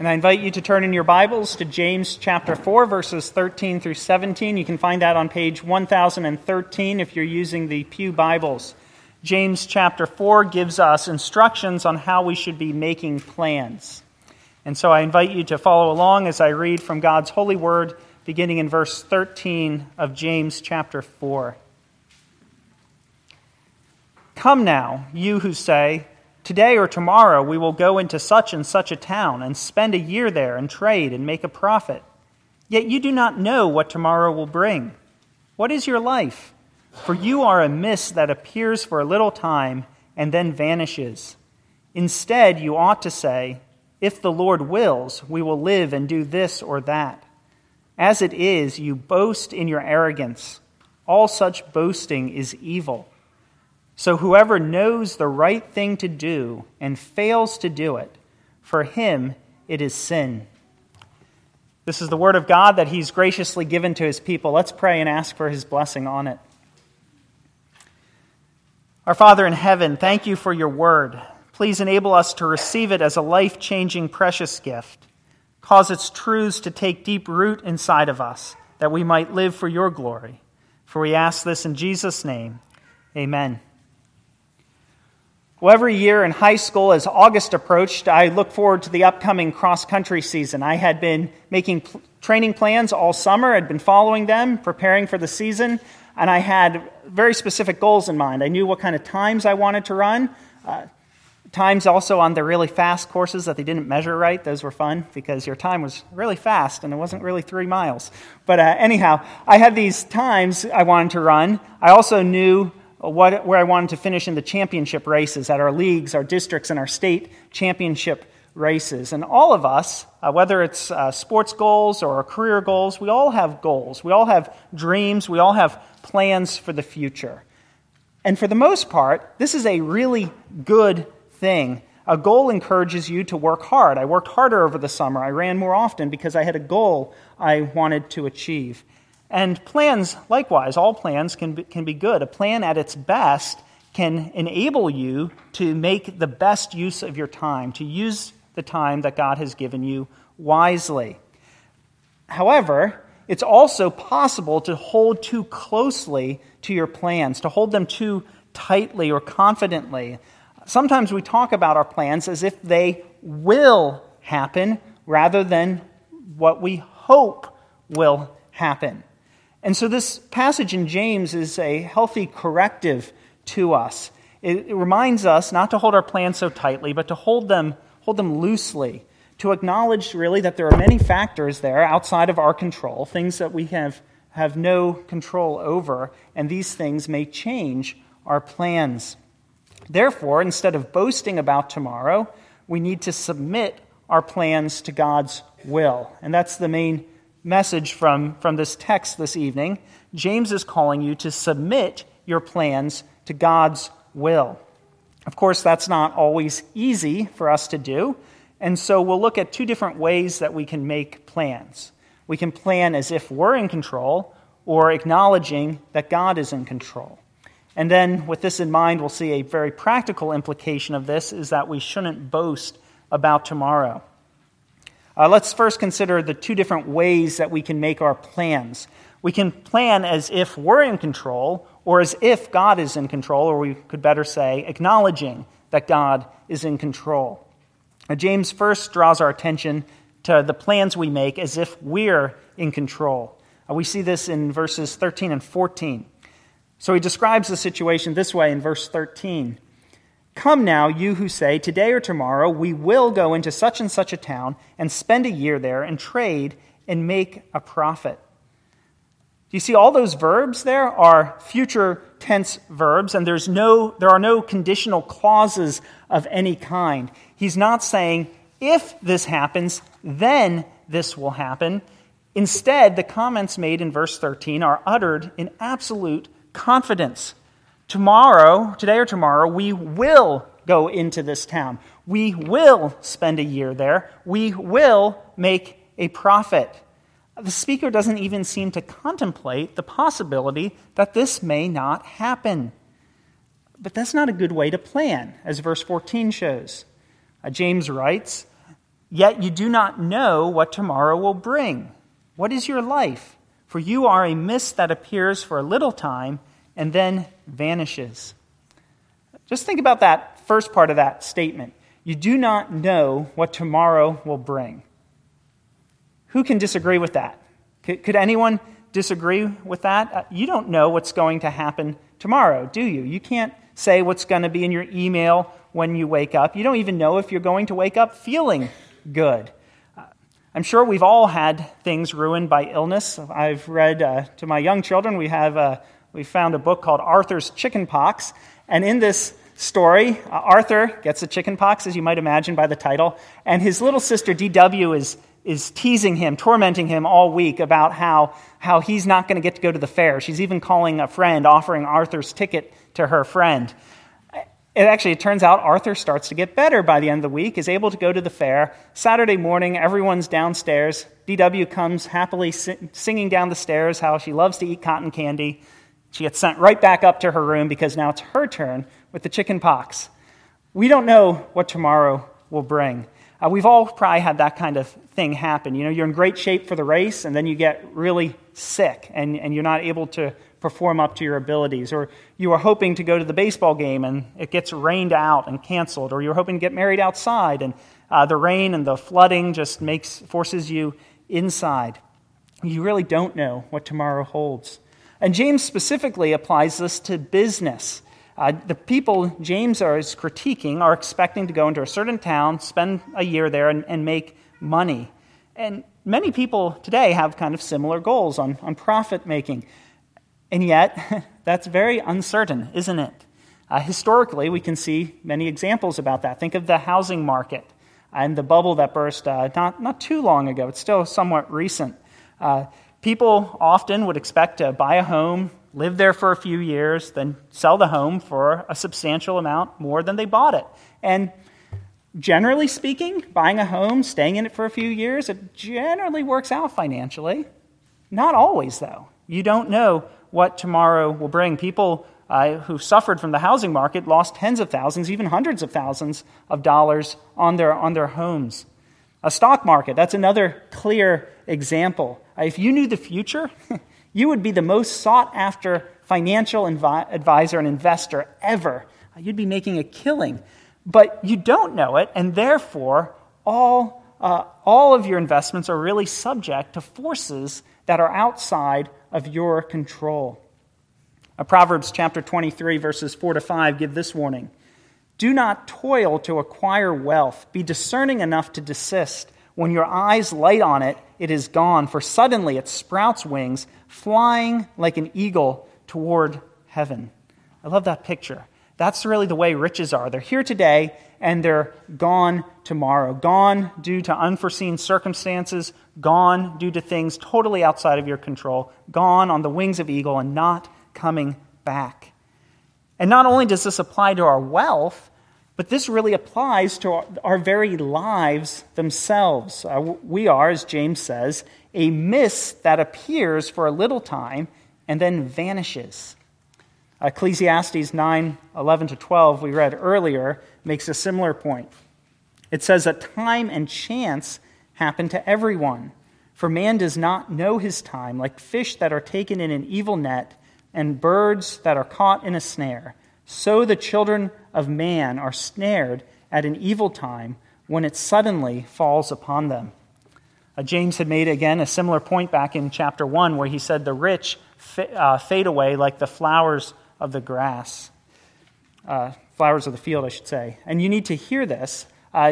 And I invite you to turn in your Bibles to James chapter 4, verses 13 through 17. You can find that on page 1013 if you're using the Pew Bibles. James chapter 4 gives us instructions on how we should be making plans. And so I invite you to follow along as I read from God's holy word, beginning in verse 13 of James chapter 4. Come now, you who say, "Today or tomorrow we will go into such and such a town and spend a year there and trade and make a profit. Yet you do not know what tomorrow will bring. What is your life? For you are a mist that appears for a little time and then vanishes. Instead, you ought to say, 'If the Lord wills, we will live and do this or that.' As it is, you boast in your arrogance. All such boasting is evil. So whoever knows the right thing to do and fails to do it, for him it is sin." This is the word of God that he's graciously given to his people. Let's pray and ask for his blessing on it. Our Father in heaven, thank you for your word. Please enable us to receive it as a life-changing, precious gift. Cause its truths to take deep root inside of us, that we might live for your glory. For we ask this in Jesus' name. Amen. Well, every year in high school, as August approached, I looked forward to the upcoming cross-country season. I had been making training plans all summer. I'd been following them, preparing for the season, and I had very specific goals in mind. I knew what kind of times I wanted to run. Times also on the really fast courses that they didn't measure right. Those were fun because your time was really fast and it wasn't really 3 miles. But anyhow, I had these times I wanted to run. I also knew where I wanted to finish in the championship races at our leagues, our districts, and our state championship races. And all of us, whether it's sports goals or career goals, we all have goals. We all have dreams. We all have plans for the future. And for the most part, this is a really good thing. A goal encourages you to work hard. I worked harder over the summer. I ran more often because I had a goal I wanted to achieve. And plans, likewise, all plans can be good. A plan at its best can enable you to make the best use of your time, to use the time that God has given you wisely. However, it's also possible to hold too closely to your plans, to hold them too tightly or confidently. Sometimes we talk about our plans as if they will happen rather than what we hope will happen. And so this passage in James is a healthy corrective to us. It reminds us not to hold our plans so tightly, but to hold them loosely, to acknowledge really that there are many factors there outside of our control, things that we have no control over, and these things may change our plans. Therefore, instead of boasting about tomorrow, we need to submit our plans to God's will. And that's the main message from this text this evening. James is calling you to submit your plans to God's will. Of course, that's not always easy for us to do, and so we'll look at two different ways that we can make plans. We can plan as if we're in control, or acknowledging that God is in control. And then, with this in mind, we'll see a very practical implication of this is that we shouldn't boast about tomorrow. Let's first consider the two different ways that we can make our plans. We can plan as if we're in control, or as if God is in control, or we could better say, acknowledging that God is in control. James first draws our attention to the plans we make as if we're in control. We see this in verses 13 and 14. So he describes the situation this way in verse 13. "Come now, you who say, 'Today or tomorrow we will go into such and such a town and spend a year there and trade and make a profit.'" Do you see all those verbs there are future tense verbs, and there are no conditional clauses of any kind. He's not saying, if this happens, then this will happen. Instead, the comments made in verse 13 are uttered in absolute confidence. Today or tomorrow, we will go into this town. We will spend a year there. We will make a profit. The speaker doesn't even seem to contemplate the possibility that this may not happen. But that's not a good way to plan, as verse 14 shows. James writes, Yet you do not know what tomorrow will bring. What is your life? For you are a mist that appears for a little time and then vanishes. Just think about that first part of that statement. You do not know what tomorrow will bring. Who can disagree with that? Could anyone disagree with that? You don't know what's going to happen tomorrow, do you? You can't say what's going to be in your email when you wake up. You don't even know if you're going to wake up feeling good. I'm sure we've all had things ruined by illness. I've read to my young children, we found a book called Arthur's Chicken Pox, and in this story, Arthur gets the chicken pox, as you might imagine by the title, and his little sister D.W. is teasing him, tormenting him all week about how he's not going to get to go to the fair. She's even calling a friend, offering Arthur's ticket to her friend. It turns out Arthur starts to get better by the end of the week, is able to go to the fair. Saturday morning, everyone's downstairs. D.W. comes happily singing down the stairs how she loves to eat cotton candy. She gets sent right back up to her room because now it's her turn with the chicken pox. We don't know what tomorrow will bring. We've all probably had that kind of thing happen. You know, you're in great shape for the race, and then you get really sick, and you're not able to perform up to your abilities. Or you are hoping to go to the baseball game, and it gets rained out and canceled. Or you're hoping to get married outside, and the rain and the flooding just forces you inside. You really don't know what tomorrow holds. And James specifically applies this to business. The people James is critiquing are expecting to go into a certain town, spend a year there, and make money. And many people today have kind of similar goals on profit making. And yet, that's very uncertain, isn't it? Historically, we can see many examples about that. Think of the housing market and the bubble that burst not too long ago. It's still somewhat recent. People often would expect to buy a home, live there for a few years, then sell the home for a substantial amount more than they bought it. And generally speaking, buying a home, staying in it for a few years, it generally works out financially. Not always, though. You don't know what tomorrow will bring. People who suffered from the housing market lost tens of thousands, even hundreds of thousands of dollars on their homes. A stock market, that's another clear example. If you knew the future, you would be the most sought-after financial advisor and investor ever. You'd be making a killing. But you don't know it, and therefore, all of your investments are really subject to forces that are outside of your control. Proverbs chapter 23, verses 4-5 give this warning. Do not toil to acquire wealth. Be discerning enough to desist. When your eyes light on it, it is gone, for suddenly it sprouts wings, flying like an eagle toward heaven. I love that picture. That's really the way riches are. They're here today, and they're gone tomorrow. Gone due to unforeseen circumstances, gone due to things totally outside of your control, gone on the wings of eagle and not coming back. And not only does this apply to our wealth, but this really applies to our very lives themselves. We are, as James says, a mist that appears for a little time and then vanishes. Ecclesiastes 9:11-12, we read earlier, makes a similar point. It says that time and chance happen to everyone, for man does not know his time, like fish that are taken in an evil net and birds that are caught in a snare. So the children of man are snared at an evil time when it suddenly falls upon them. James had made, again, a similar point back in chapter 1 where he said the rich fade away like the flowers of the grass. Flowers of the field, I should say. And you need to hear this.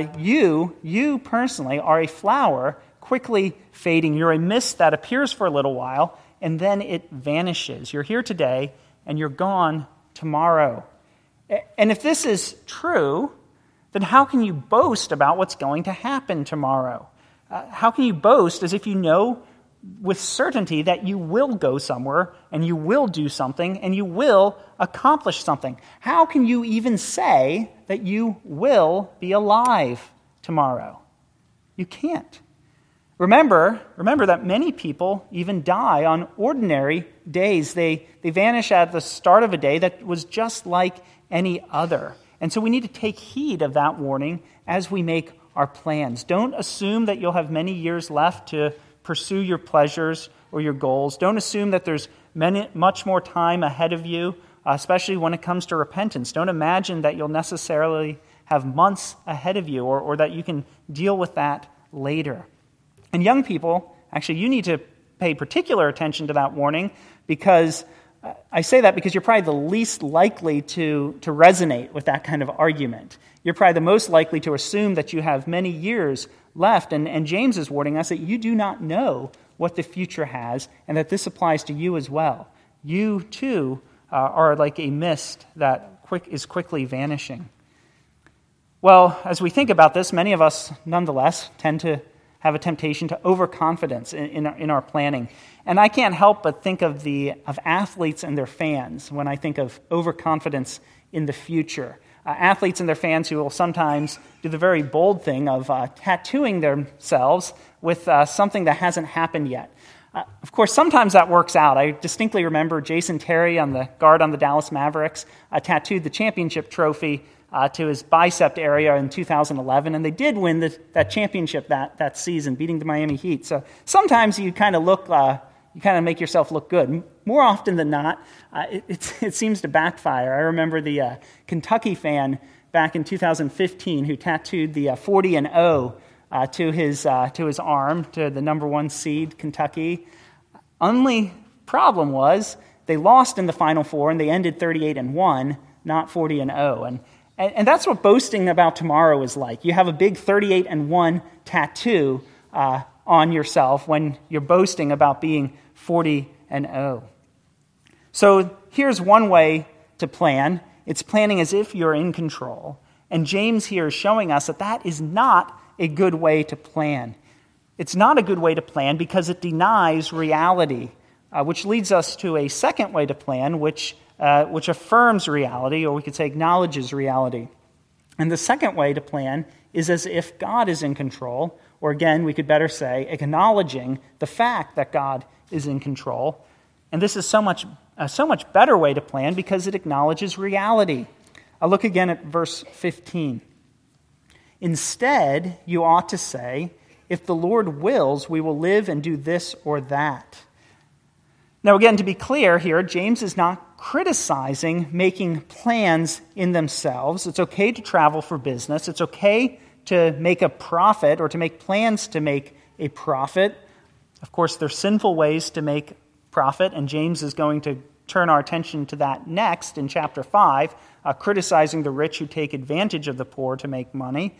You personally are a flower quickly fading. You're a mist that appears for a little while, and then it vanishes. You're here today, and you're gone tomorrow. And if this is true, then how can you boast about what's going to happen tomorrow? How can you boast as if you know with certainty that you will go somewhere, and you will do something, and you will accomplish something? How can you even say that you will be alive tomorrow? You can't. Remember that many people even die on ordinary days. They vanish at the start of a day that was just like any other. And so we need to take heed of that warning as we make our plans. Don't assume that you'll have many years left to pursue your pleasures or your goals. Don't assume that there's much more time ahead of you, especially when it comes to repentance. Don't imagine that you'll necessarily have months ahead of you or that you can deal with that later. And young people, actually, you need to pay particular attention to that warning, because I say that because you're probably the least likely to resonate with that kind of argument. You're probably the most likely to assume that you have many years left, and James is warning us that you do not know what the future has, and that this applies to you as well. You, too, are like a mist that is quickly vanishing. Well, as we think about this, many of us, nonetheless, tend to have a temptation to overconfidence in our planning. And I can't help but think of athletes and their fans when I think of overconfidence in the future. Athletes and their fans who will sometimes do the very bold thing of tattooing themselves with something that hasn't happened yet. Of course, sometimes that works out. I distinctly remember Jason Terry, on the guard on the Dallas Mavericks, tattooed the championship trophy to his bicep area in 2011, and they did win that championship that season, beating the Miami Heat. So sometimes you kind of make yourself look good. More often than not, it seems to backfire. I remember the Kentucky fan back in 2015 who tattooed the 40-0 to his arm, to the number 1 seed Kentucky. Only problem was they lost in the Final Four and they ended 38-1, not 40-0. And that's what boasting about tomorrow is like. You have a big 38-1 tattoo on yourself when you're boasting about being 40-0. So here's one way to plan. It's planning as if you're in control. And James here is showing us that is not a good way to plan. It's not a good way to plan because it denies reality, which leads us to a second way to plan, which affirms reality, or we could say acknowledges reality. And the second way to plan is as if God is in control, or again, we could better say, acknowledging the fact that God is in control. And this is so much better way to plan because it acknowledges reality. I'll look again at verse 15. Instead, you ought to say, if the Lord wills, we will live and do this or that. Now again, to be clear here, James is not criticizing making plans in themselves. It's okay to travel for business. It's okay to make a profit or to make plans to make a profit. Of course, there's sinful ways to make profit, and James is going to turn our attention to that next in chapter 5, criticizing the rich who take advantage of the poor to make money.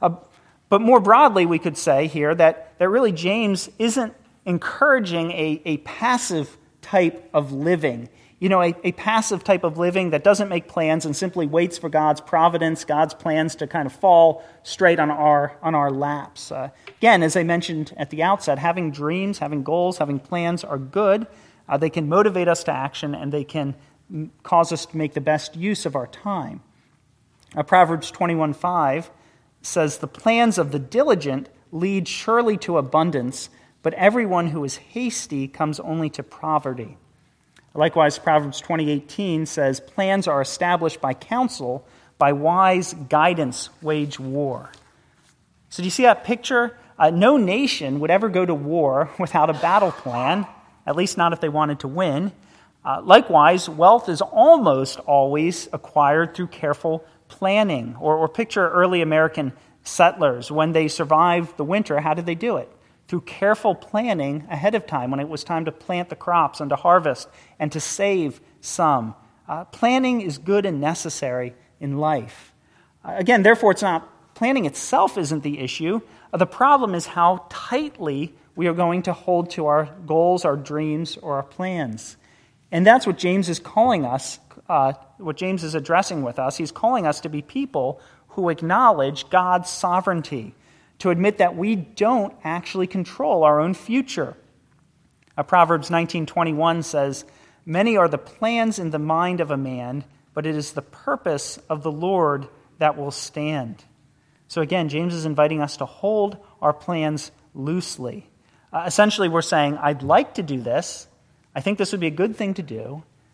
But more broadly, we could say here that really James isn't encouraging a passive type of living. You know, a passive type of living that doesn't make plans and simply waits for God's providence, God's plans to kind of fall straight on our laps. Again, as I mentioned at the outset, having dreams, having goals, having plans are good. They can motivate us to action, and they can cause us to make the best use of our time. Proverbs 21:5 says, "The plans of the diligent lead surely to abundance, but everyone who is hasty comes only to poverty." Likewise, Proverbs 20:18 says, "Plans are established by counsel, by wise guidance wage war." So do you see that picture? No nation would ever go to war without a battle plan, at least not if they wanted to win. Likewise, wealth is almost always acquired through careful planning. Or picture early American settlers. When they survived the winter, how did they do it? Through careful planning ahead of time, when it was time to plant the crops and to harvest and to save some. Planning is good and necessary in life. Again, therefore, planning itself isn't the issue. The problem is how tightly we are going to hold to our goals, our dreams, or our plans. And that's what James is calling us, what James is addressing with us. He's calling us to be people who acknowledge God's sovereignty, to admit that we don't actually control our own future. Proverbs 19:21 says, "Many are the plans in the mind of a man, but it is the purpose of the Lord that will stand." So again, James is inviting us to hold our plans loosely. Essentially, we're saying, I'd like to do this. I think this would be a good thing to do,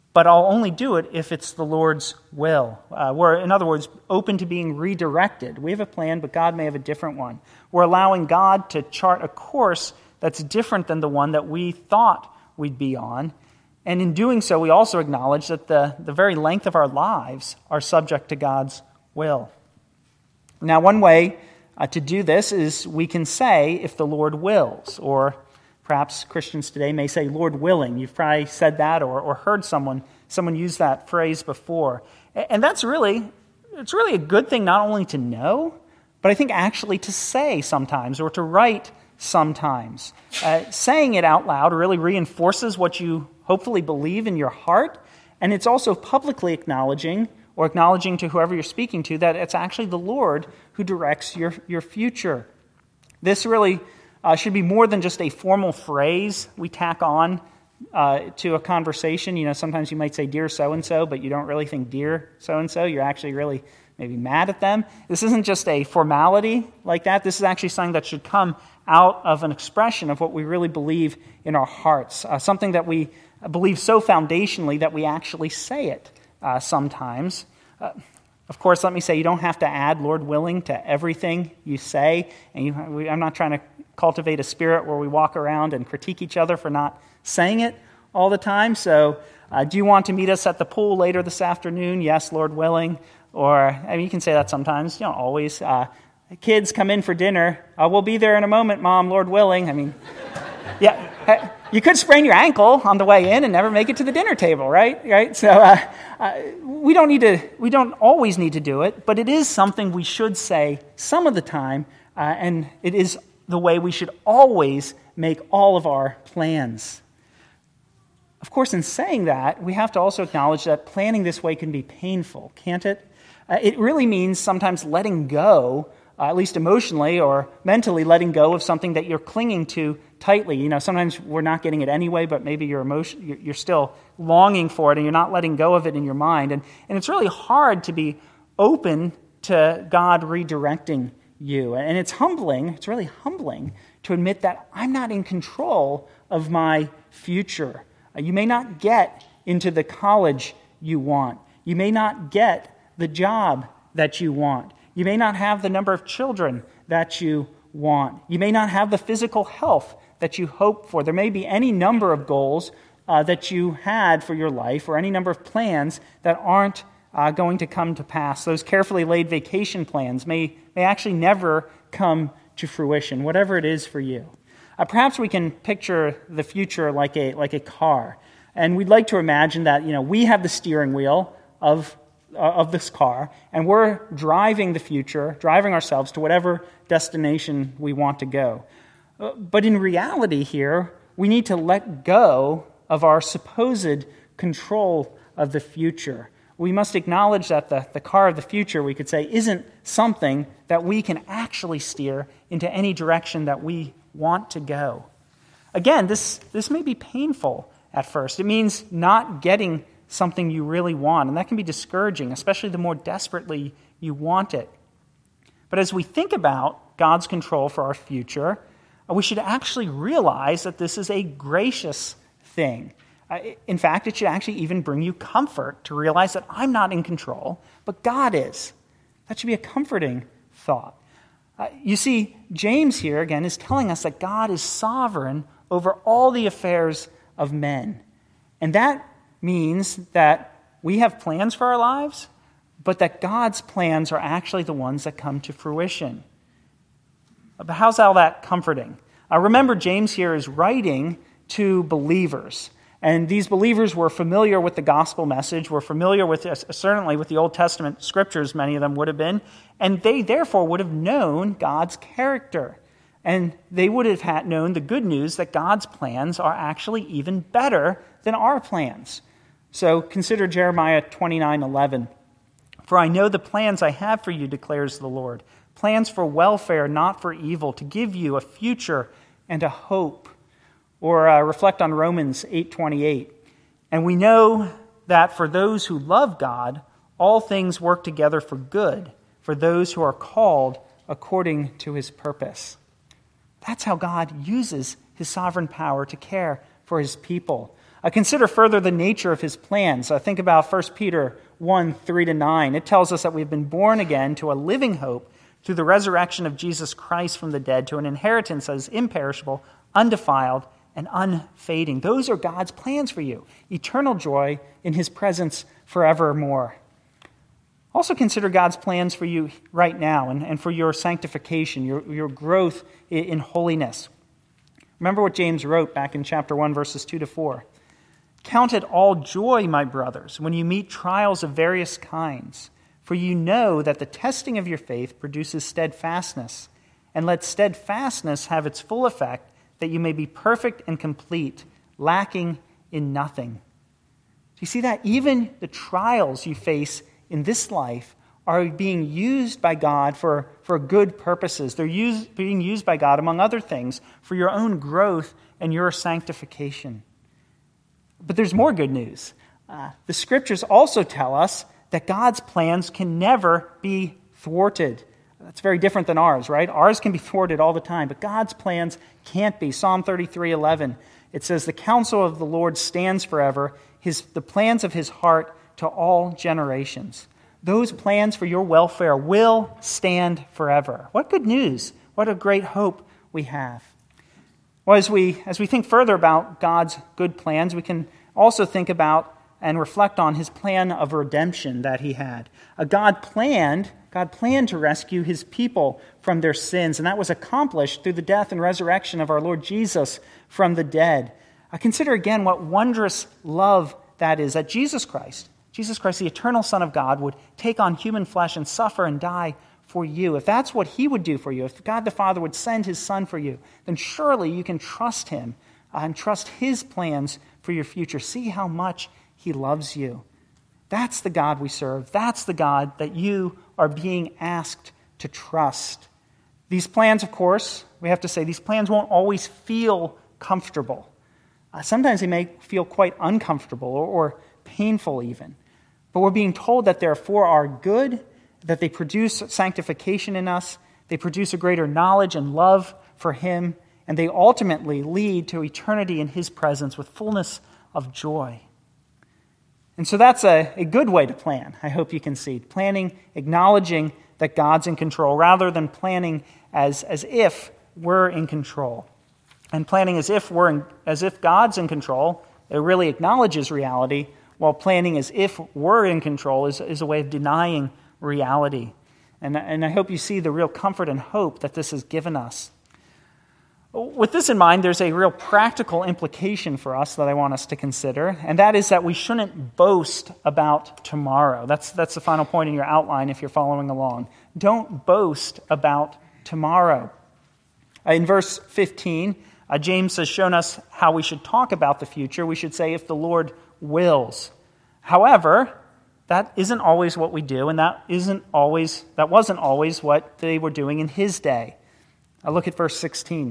but I'll only do it if it's the Lord's will. We're, in other words, open to being redirected. We have a plan, but God may have a different one. We're allowing God to chart a course that's different than the one that we thought we'd be on. And in doing so, we also acknowledge that the very length of our lives are subject to God's will. Now, one way to do this is we can say, if the Lord wills, or perhaps Christians today may say, Lord willing. You've probably said that or heard someone use that phrase before. And it's really a good thing not only to know, but I think actually to say sometimes or to write sometimes. Saying it out loud really reinforces what you hopefully believe in your heart, and it's also publicly acknowledging to whoever you're speaking to that it's actually the Lord who directs your future. This really should be more than just a formal phrase we tack on to a conversation. Sometimes you might say, dear so-and-so, but you don't really think dear so-and-so. You're actually really maybe mad at them. This isn't just a formality like that. This is actually something that should come out of an expression of what we really believe in our hearts, something that we believe so foundationally that we actually say it sometimes. Of course, let me say, you don't have to add Lord willing to everything you say. And I'm not trying to cultivate a spirit where we walk around and critique each other for not saying it all the time. So do you want to meet us at the pool later this afternoon? Yes, Lord willing. Or, you can say that sometimes, always. Kids come in for dinner. We'll be there in a moment, Mom, Lord willing. Yeah, you could sprain your ankle on the way in and never make it to the dinner table, right? So we don't always need to do it, but it is something we should say some of the time, and it is the way we should always make all of our plans. Of course, in saying that, we have to also acknowledge that planning this way can be painful, can't it? It really means sometimes letting go, at least emotionally or mentally letting go of something that you're clinging to tightly. Sometimes we're not getting it anyway, but maybe you're still longing for it and you're not letting go of it in your mind. And it's really hard to be open to God redirecting you. And it's really humbling to admit that I'm not in control of my future. You may not get into the college you want. You may not get the job that you want. You may not have the number of children that you want. You may not have the physical health that you hope for. There may be any number of goals that you had for your life or any number of plans that aren't going to come to pass. Those carefully laid vacation plans may actually never come to fruition, whatever it is for you. Perhaps we can picture the future like a car. And we'd like to imagine that we have the steering wheel of this car, and we're driving the future, driving ourselves to whatever destination we want to go. But in reality here, we need to let go of our supposed control of the future. We must acknowledge that the car of the future, we could say, isn't something that we can actually steer into any direction that we want to go. Again, this may be painful at first. It means not getting something you really want, and that can be discouraging, especially the more desperately you want it. But as we think about God's control for our future, we should actually realize that this is a gracious thing. In fact, it should actually even bring you comfort to realize that I'm not in control, but God is. That should be a comforting thought. You see, James here, again, is telling us that God is sovereign over all the affairs of men. And that means that we have plans for our lives, but that God's plans are actually the ones that come to fruition. But how's all that comforting? Remember, James here is writing to believers. And these believers were familiar with the gospel message, were familiar with, certainly with the Old Testament scriptures, many of them would have been, and they therefore would have known God's character. And they would have known the good news that God's plans are actually even better than our plans. So consider Jeremiah 29:11. For I know the plans I have for you, declares the Lord, plans for welfare, not for evil, to give you a future and a hope. Or reflect on Romans 8:28. And we know that for those who love God, all things work together for good, for those who are called according to his purpose. That's how God uses his sovereign power to care for his people. Consider further the nature of his plans. Think about 1 Peter 1, 3-9. It tells us that we've been born again to a living hope through the resurrection of Jesus Christ from the dead, to an inheritance that is imperishable, undefiled, and unfading. Those are God's plans for you. Eternal joy in his presence forevermore. Also consider God's plans for you right now and for your sanctification, your growth in holiness. Remember what James wrote back in chapter 1, verses 2-4. Count it all joy, my brothers, when you meet trials of various kinds, for you know that the testing of your faith produces steadfastness, and let steadfastness have its full effect, that you may be perfect and complete, lacking in nothing. Do you see that? Even the trials you face in this life are being used by God for good purposes. They're being used by God, among other things, for your own growth and your sanctification. But there's more good news. The Scriptures also tell us that God's plans can never be thwarted. That's very different than ours, right? Ours can be thwarted all the time, but God's plans can't be. Psalm 33:11, it says, "The counsel of the Lord stands forever, the plans of his heart to all generations." Those plans for your welfare will stand forever. What good news. What a great hope we have. Well, as we think further about God's good plans, we can also think about and reflect on his plan of redemption that he had. God planned to rescue his people from their sins, and that was accomplished through the death and resurrection of our Lord Jesus from the dead. Consider again what wondrous love that is, that Jesus Christ, the eternal Son of God, would take on human flesh and suffer and die for you. If that's what he would do for you, if God the Father would send his Son for you, then surely you can trust him and trust his plans for your future. See how much he loves you. That's the God we serve. That's the God that you are being asked to trust. These plans, of course, we have to say, these plans won't always feel comfortable. Sometimes they may feel quite uncomfortable or painful even. But we're being told that they're for our good, that they produce sanctification in us, they produce a greater knowledge and love for him, and they ultimately lead to eternity in his presence with fullness of joy. And so that's a good way to plan, I hope you can see. Planning, acknowledging that God's in control, rather than planning as if we're in control. And planning as if God's in control, it really acknowledges reality, while planning as if we're in control is a way of denying reality. And I hope you see the real comfort and hope that this has given us. With this in mind, there's a real practical implication for us that I want us to consider, and that is that we shouldn't boast about tomorrow. That's the final point in your outline if you're following along. Don't boast about tomorrow. In verse 15, James has shown us how we should talk about the future. We should say, if the Lord wills. However, that isn't always what we do, and that wasn't always what they were doing in his day. Look at verse 16.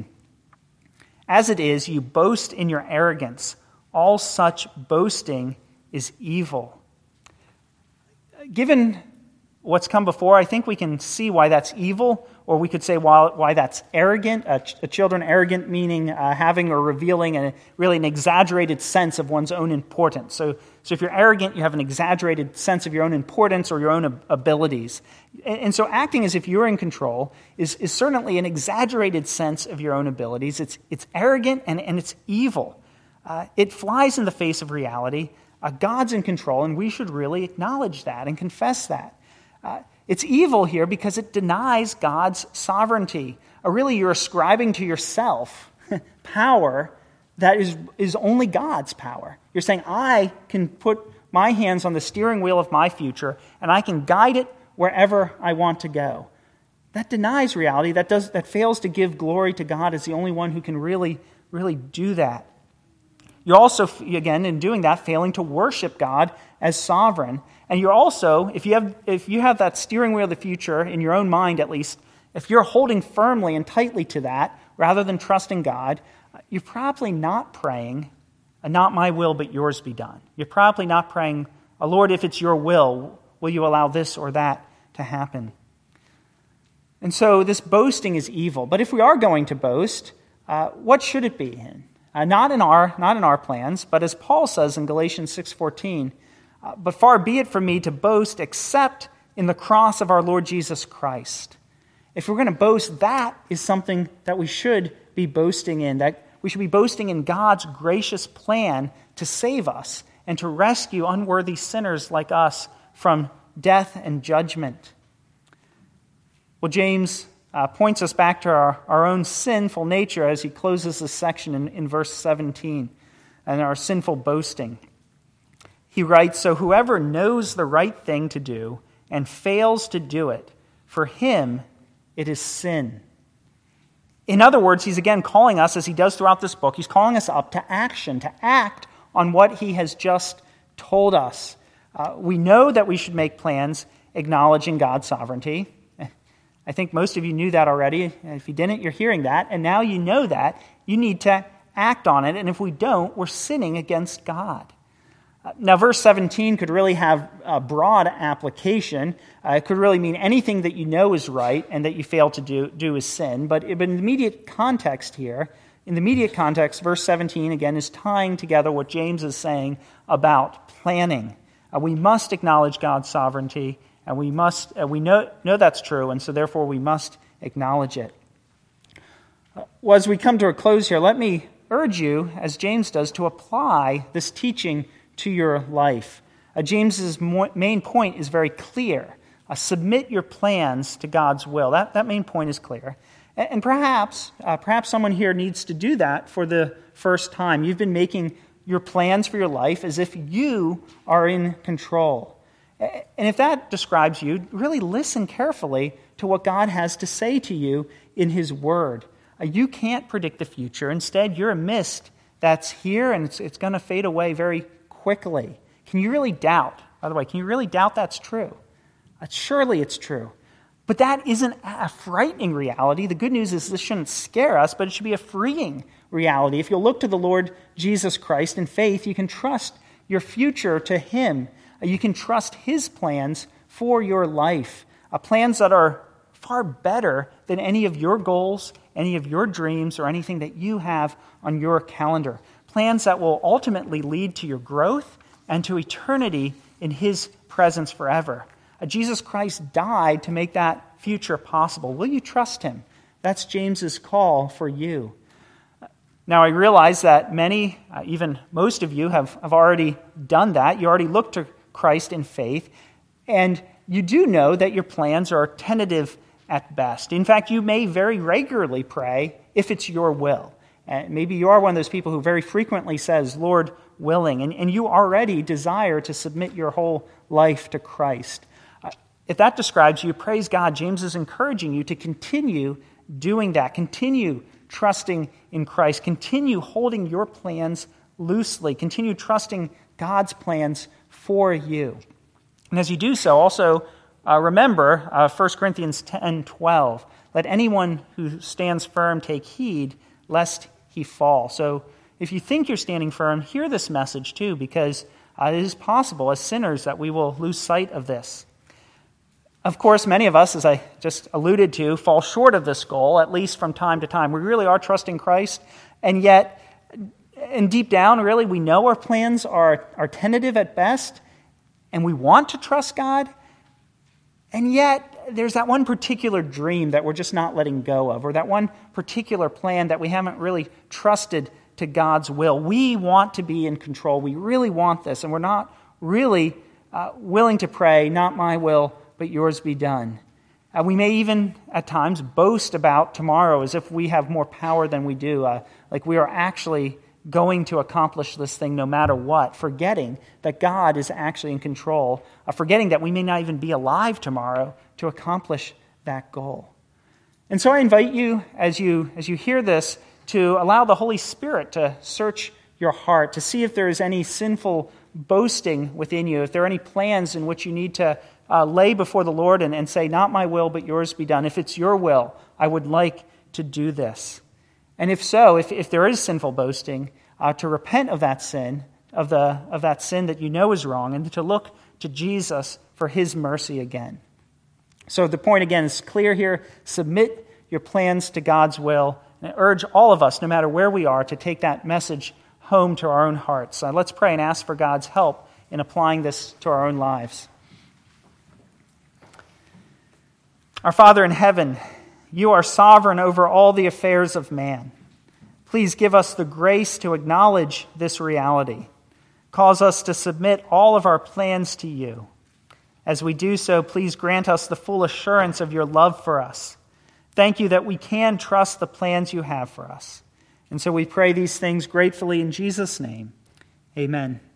As it is, you boast in your arrogance. All such boasting is evil. Given what's come before, I think we can see why that's evil, or we could say why that's arrogant. Children arrogant meaning having or revealing really an exaggerated sense of one's own importance. So if you're arrogant, you have an exaggerated sense of your own importance or your own abilities. And so acting as if you're in control is certainly an exaggerated sense of your own abilities. It's arrogant and it's evil. It flies in the face of reality. God's in control, and we should really acknowledge that and confess that. It's evil here because it denies God's sovereignty. Really, you're ascribing to yourself power that is only God's power. You're saying, I can put my hands on the steering wheel of my future, and I can guide it wherever I want to go. That denies reality. That fails to give glory to God as the only one who can really, really do that. You're also, again, in doing that, failing to worship God as sovereign. And you're also, if you have that steering wheel of the future, in your own mind at least, if you're holding firmly and tightly to that, rather than trusting God, you're probably not praying, not my will but yours be done. You're probably not praying, Lord, if it's your will you allow this or that to happen? And so this boasting is evil. But if we are going to boast, what should it be in? not in our plans, but as Paul says in Galatians 6:14, but far be it from me to boast except in the cross of our Lord Jesus Christ. If we're going to boast, that is something that we should be boasting in, that we should be boasting in God's gracious plan to save us and to rescue unworthy sinners like us from death and judgment. Well, James points us back to our own sinful nature as he closes this section in verse 17, and our sinful boasting. He writes, "So whoever knows the right thing to do and fails to do it, for him it is sin." In other words, he's again calling us, as he does throughout this book, he's calling us up to action, to act on what he has just told us. We know that we should make plans acknowledging God's sovereignty. I think most of you knew that already. If you didn't, you're hearing that. And now you know that. You need to act on it. And if we don't, we're sinning against God. Now, verse 17 could really have a broad application. It could really mean anything that you know is right and that you fail to do is sin. But in the immediate context here, verse 17, again, is tying together what James is saying about planning. We must acknowledge God's sovereignty, and we know that's true, and so therefore we must acknowledge it. Well, as we come to a close here, let me urge you, as James does, to apply this teaching to your life. James's main point is very clear. Submit your plans to God's will. That main point is clear. And perhaps someone here needs to do that for the first time. You've been making your plans for your life as if you are in control. And if that describes you, really listen carefully to what God has to say to you in His Word. You can't predict the future. Instead, you're a mist that's here, and it's going to fade away very quickly. Can you really doubt? By the way, can you really doubt that's true? Surely it's true. But that isn't a frightening reality. The good news is this shouldn't scare us, but it should be a freeing reality. If you'll look to the Lord Jesus Christ in faith, you can trust your future to Him. You can trust His plans for your life, plans that are far better than any of your goals, any of your dreams, or anything that you have on your calendar. Plans that will ultimately lead to your growth and to eternity in His presence forever. Jesus Christ died to make that future possible. Will you trust Him? That's James's call for you. Now, I realize that many, even most of you, have already done that. You already looked to Christ in faith, and you do know that your plans are tentative at best. In fact, you may very regularly pray if it's your will. Maybe you are one of those people who very frequently says, "Lord willing," and you already desire to submit your whole life to Christ. If that describes you, praise God, James is encouraging you to continue doing that. Continue trusting in Christ. Continue holding your plans loosely. Continue trusting God's plans for you. And as you do so, also remember 1 Corinthians 10:12. Let anyone who stands firm take heed lest he fall. So if you think you're standing firm, hear this message too, because it is possible as sinners that we will lose sight of this. Of course, many of us, as I just alluded to, fall short of this goal, at least from time to time. We really are trusting Christ, and yet, and deep down, really, we know our plans are tentative at best, and we want to trust God, and yet there's that one particular dream that we're just not letting go of, or that one particular plan that we haven't really trusted to God's will. We want to be in control. We really want this, and we're not really willing to pray, "Not my will, but yours be done." We may even, at times, boast about tomorrow as if we have more power than we do, like we are actually going to accomplish this thing no matter what, forgetting that God is actually in control, forgetting that we may not even be alive tomorrow to accomplish that goal. And so I invite you, as you hear this, to allow the Holy Spirit to search your heart, to see if there is any sinful boasting within you, if there are any plans in which you need to lay before the Lord and say, "Not my will, but yours be done." If it's your will, I would like to do this. And if so, if there is sinful boasting, to repent of that sin, of that sin that you know is wrong, and to look to Jesus for His mercy again. So the point again is clear here: submit your plans to God's will, And I urge all of us, no matter where we are, to take that message home to our own hearts. Let's pray and ask for God's help in applying this to our own lives. Our Father in heaven, you are sovereign over all the affairs of man. Please give us the grace to acknowledge this reality. Cause us to submit all of our plans to you. As we do so, please grant us the full assurance of your love for us. Thank you that we can trust the plans you have for us. And so we pray these things gratefully in Jesus' name. Amen.